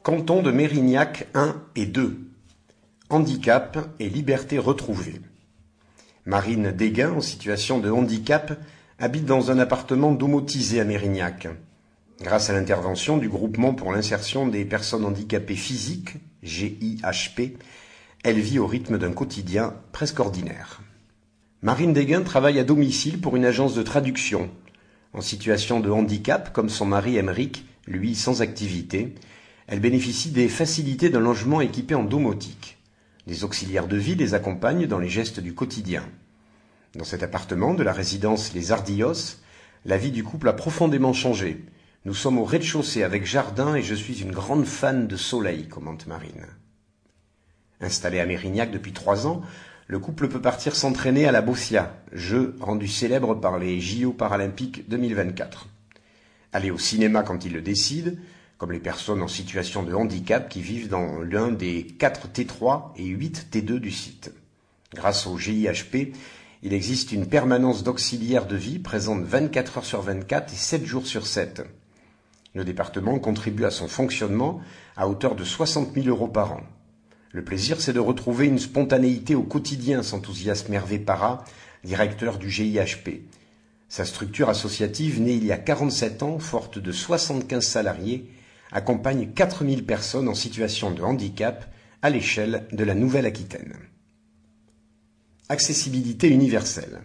Canton de Mérignac 1 et 2. Handicap et liberté retrouvée. Marine Desgain, en situation de handicap, habite dans un appartement domotisé à Mérignac. Grâce à l'intervention du Groupement pour l'insertion des personnes handicapées physiques, GIHP, elle vit au rythme d'un quotidien presque ordinaire. Marine Desgain travaille à domicile pour une agence de traduction. En situation de handicap, comme son mari Aymeric, lui sans activité, elle bénéficie des facilités d'un logement équipé en domotique. Des auxiliaires de vie les accompagnent dans les gestes du quotidien. Dans cet appartement de la résidence Les Ardillos, la vie du couple a profondément changé. Nous sommes au rez-de-chaussée avec jardin et je suis une grande fan de soleil, commente Marine. Installé à Mérignac depuis 3 ans, le couple peut partir s'entraîner à la Bossia, jeu rendu célèbre par les JO paralympiques 2024. Aller au cinéma quand il le décide, comme les personnes en situation de handicap qui vivent dans l'un des 4 T3 et 8 T2 du site. Grâce au GIHP, il existe une permanence d'auxiliaires de vie présente 24 heures sur 24 et 7 jours sur 7. Le département contribue à son fonctionnement à hauteur de 60 000 € par an. Le plaisir, c'est de retrouver une spontanéité au quotidien, s'enthousiasme Hervé Parra, directeur du GIHP. Sa structure associative, née il y a 47 ans, forte de 75 salariés, accompagne 4000 personnes en situation de handicap à l'échelle de la Nouvelle-Aquitaine. Accessibilité universelle.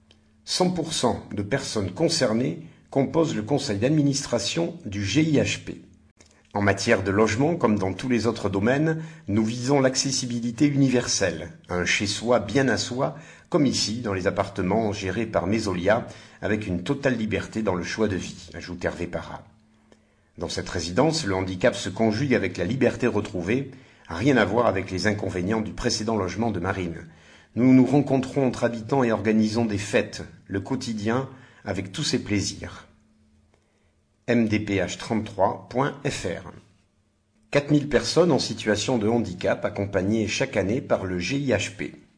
100% de personnes concernées composent le conseil d'administration du GIHP. En matière de logement, comme dans tous les autres domaines, nous visons l'accessibilité universelle, un chez-soi bien à soi, comme ici dans les appartements gérés par Mesolia, avec une totale liberté dans le choix de vie, ajoute Hervé Parra. Dans cette résidence, le handicap se conjugue avec la liberté retrouvée, rien à voir avec les inconvénients du précédent logement de Marine. Nous nous rencontrons entre habitants et organisons des fêtes, le quotidien, avec tous ses plaisirs. mdph33.fr 4000 personnes en situation de handicap accompagnées chaque année par le GIHP.